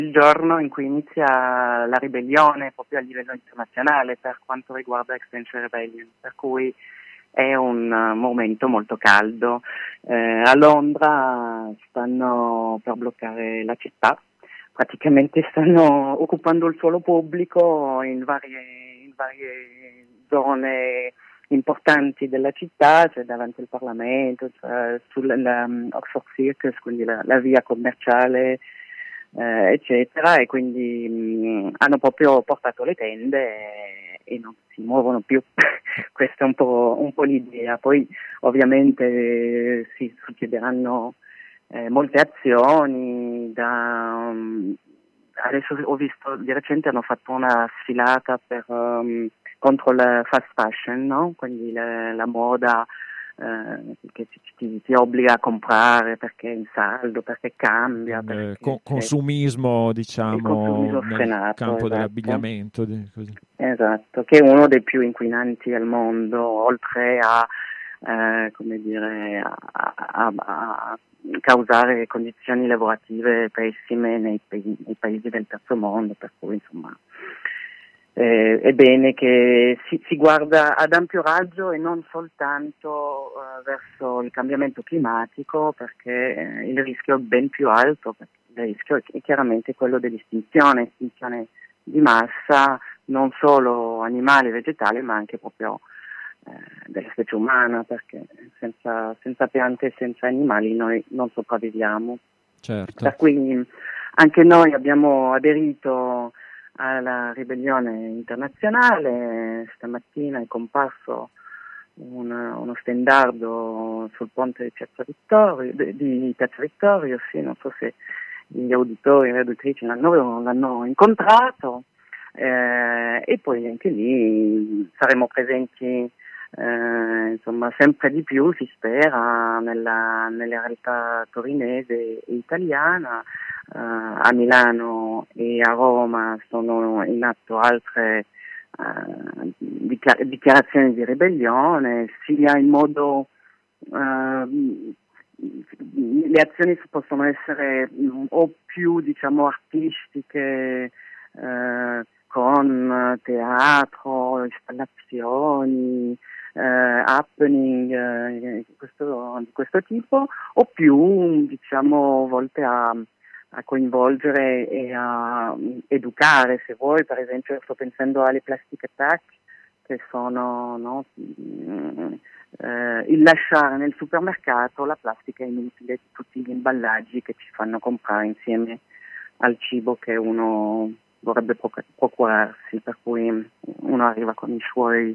il giorno in cui inizia la ribellione proprio a livello internazionale per quanto riguarda Extinction Rebellion, per cui è un momento molto caldo. A Londra stanno per bloccare la città, praticamente stanno occupando il suolo pubblico in varie zone importanti della città, cioè davanti al Parlamento, cioè sulla Oxford Circus, quindi la via commerciale, eccetera, e quindi hanno proprio portato le tende e non si muovono più. Questa è un po' l'idea. Poi ovviamente si succederanno molte azioni. Adesso ho visto di recente hanno fatto una sfilata contro la fast fashion, no? Quindi la moda che ti obbliga a comprare perché è in saldo, perché cambia, consumismo, diciamo, il consumismo nel sfrenato, campo esatto. dell'abbigliamento, così. Esatto, che è uno dei più inquinanti al mondo, oltre a a causare condizioni lavorative pessime nei paesi del terzo mondo, per cui insomma è bene che si guarda ad ampio raggio e non soltanto verso il cambiamento climatico, perché il rischio è ben più alto, perché il rischio è chiaramente quello estinzione di massa, non solo animali e vegetali, ma anche proprio della specie umana, perché senza piante e senza animali noi non sopravviviamo. Certo. Per cui anche noi abbiamo aderito alla ribellione internazionale. Stamattina è comparso uno stendardo sul ponte di Piazza Vittorio, sì, non so se gli auditori e le auditrici l'hanno incontrato, e poi anche lì saremo presenti insomma sempre di più, si spera, nella realtà torinese e italiana. A Milano e a Roma sono in atto altre dichiarazioni di ribellione, sia in modo le azioni possono essere o più, diciamo, artistiche, con teatro, installazioni, happening di questo tipo, o più, diciamo, volte a coinvolgere e a educare, se vuoi. Per esempio sto pensando alle plastic attack, che sono, no, il lasciare nel supermercato la plastica inutile di tutti gli imballaggi che ci fanno comprare insieme al cibo che uno vorrebbe procurarsi, per cui uno arriva con i suoi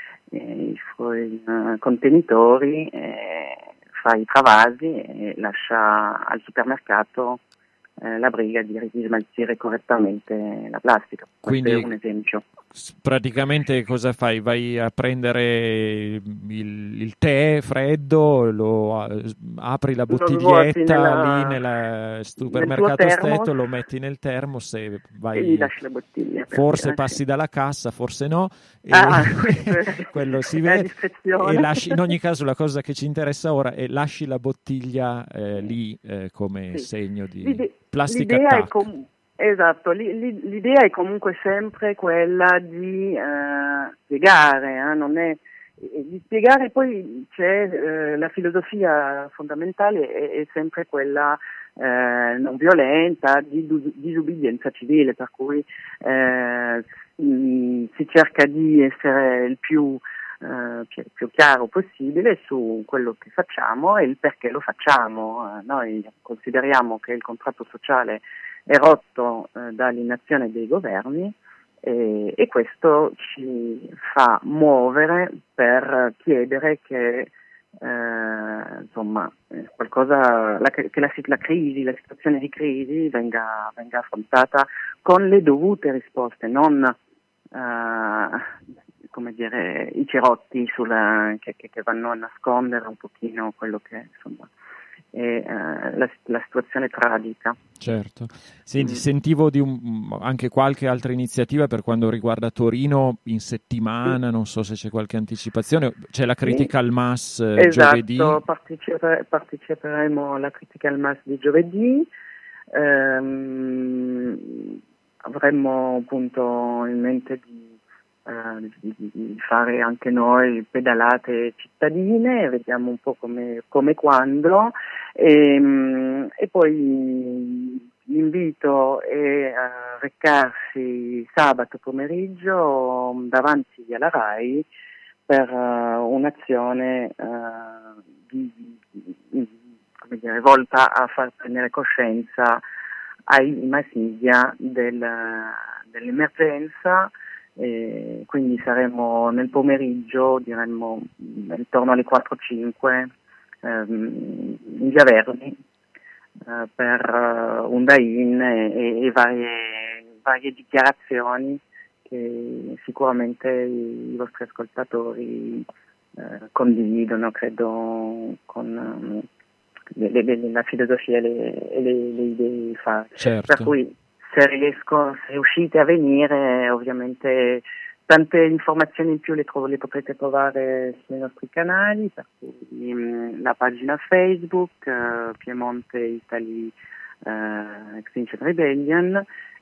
contenitori, fa i travasi e lascia al supermercato la briga di smaltire correttamente la plastica. Quindi, questo è un esempio. Praticamente cosa fai? Vai a prendere il tè freddo, apri la bottiglietta lì nel supermercato stesso, lo metti nel termos e vai, e gli lasci la bottiglia. Forse passi dalla cassa, forse no, e quello si vede. E lasci, in ogni caso la cosa che ci interessa ora è lasci la bottiglia lì come segno di plastic attack. Esatto, l'idea è comunque sempre quella di spiegare, non è di spiegare. Poi c'è la filosofia fondamentale è sempre quella non violenta, di disubbidienza civile, per cui si cerca di essere il più chiaro possibile su quello che facciamo e il perché lo facciamo. Noi consideriamo che il contratto sociale è rotto dall'inazione dei governi, e questo ci fa muovere per chiedere che insomma qualcosa, che la crisi, la situazione di crisi venga affrontata con le dovute risposte, non come dire i cerotti che vanno a nascondere un pochino quello che insomma è la situazione tragica. Certo. Senti, sentivo di anche qualche altra iniziativa per quanto riguarda Torino in settimana, non so se c'è qualche anticipazione. C'è la Critical Mass giovedì. Esatto, parteciperemo alla Critical Mass di giovedì. Avremmo appunto in mente di fare anche noi pedalate cittadine, vediamo un po' come quando, e poi l'invito è a recarsi sabato pomeriggio davanti alla RAI per un'azione come dire, volta a far prendere coscienza ai mass media dell'emergenza. Quindi saremo nel pomeriggio, diremmo intorno alle 4-5 in via Verdi per un die-in e varie dichiarazioni che sicuramente i vostri ascoltatori condividono, credo, con la filosofia e le idee di fare. Certo. Per cui se riuscite a venire, ovviamente tante informazioni in più le potrete trovare sui nostri canali, per cui la pagina Facebook Piemonte Italy Extinction Rebellion,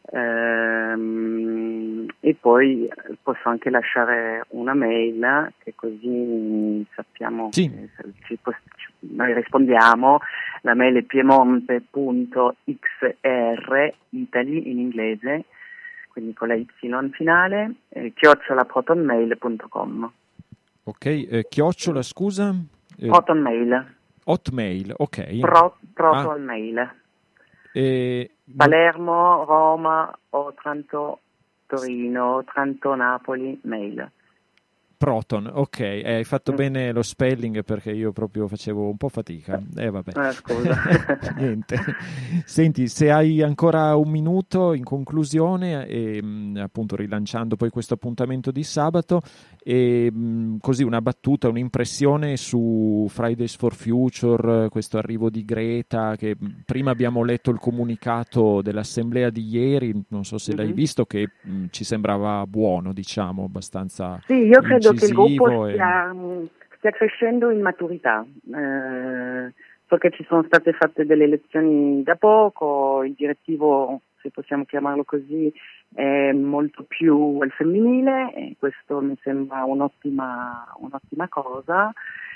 e poi posso anche lasciare una mail che così sappiamo sì. che noi rispondiamo. La mail è piemonte.xr Italy in inglese, quindi con la Y finale, @protonmail.com. Ok, chiocciola, scusa? Protonmail. Hotmail, ok. Protonmail. E... Palermo, Roma, Otranto, Torino, Otranto, Napoli, mail. Proton, ok, hai fatto bene lo spelling perché io proprio facevo un po' fatica. Vabbè. Scusa. Niente. Senti, se hai ancora un minuto in conclusione, appunto rilanciando poi questo appuntamento di sabato, così una battuta, un'impressione su Fridays for Future, questo arrivo di Greta, che prima abbiamo letto il comunicato dell'assemblea di ieri, non so se l'hai visto, che ci sembrava buono, diciamo, abbastanza... Sì, io credo che il gruppo stia crescendo in maturità. So che ci sono state fatte delle elezioni da poco, il direttivo, se possiamo chiamarlo così, è molto più al femminile, e questo mi sembra un'ottima cosa.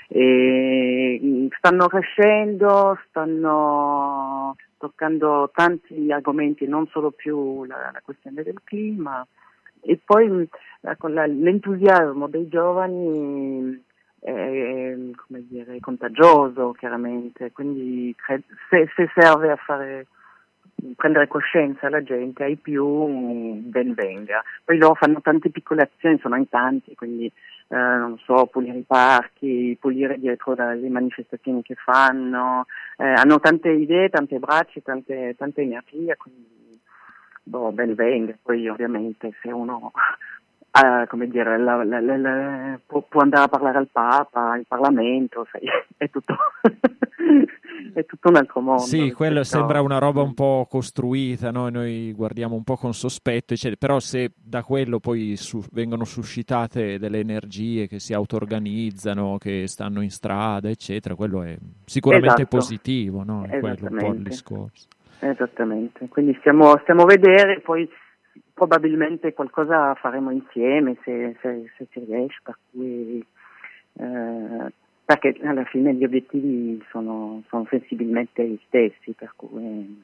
E stanno crescendo, stanno toccando tanti argomenti, non solo più la questione del clima. E poi con l'entusiasmo dei giovani è, come dire, contagioso, chiaramente, quindi se serve a prendere coscienza alla gente, ai più, ben venga. Poi loro fanno tante piccole azioni, sono in tanti, quindi non so, pulire i parchi, pulire dietro le manifestazioni che fanno, hanno tante idee, tante braccia, tante energie, quindi ben venga. Poi ovviamente se uno come dire, può andare a parlare al Papa, al Parlamento, sai, è tutto è tutto un altro mondo. Sì, quello sembra una roba un po' costruita, no? Noi guardiamo un po' con sospetto, eccetera. Però se da quello poi vengono suscitate delle energie che si auto-organizzano, che stanno in strada, eccetera, quello è sicuramente positivo, no? È quello un po' il discorso. Esattamente, quindi stiamo a vedere, poi probabilmente qualcosa faremo insieme se si riesce, per cui perché alla fine gli obiettivi sono sensibilmente gli stessi, per cui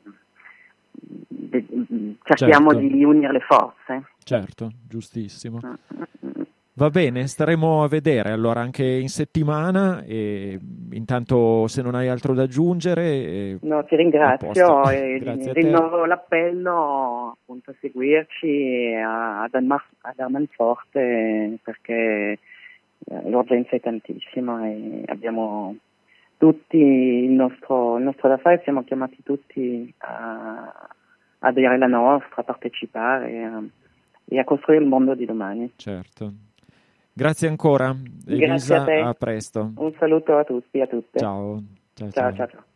cerchiamo di unire le forze. Certo, giustissimo. Va bene, staremo a vedere allora anche in settimana, e intanto se non hai altro da aggiungere... No, ti ringrazio e rinnovo l'appello appunto a seguirci ad Almanforte, perché l'urgenza è tantissima e abbiamo tutti il nostro da fare, siamo chiamati tutti a dire la nostra, a partecipare e a costruire il mondo di domani. Certo. Grazie ancora, Elisa, Grazie a te. A presto. Un saluto a tutti e a tutte. Ciao. Ciao.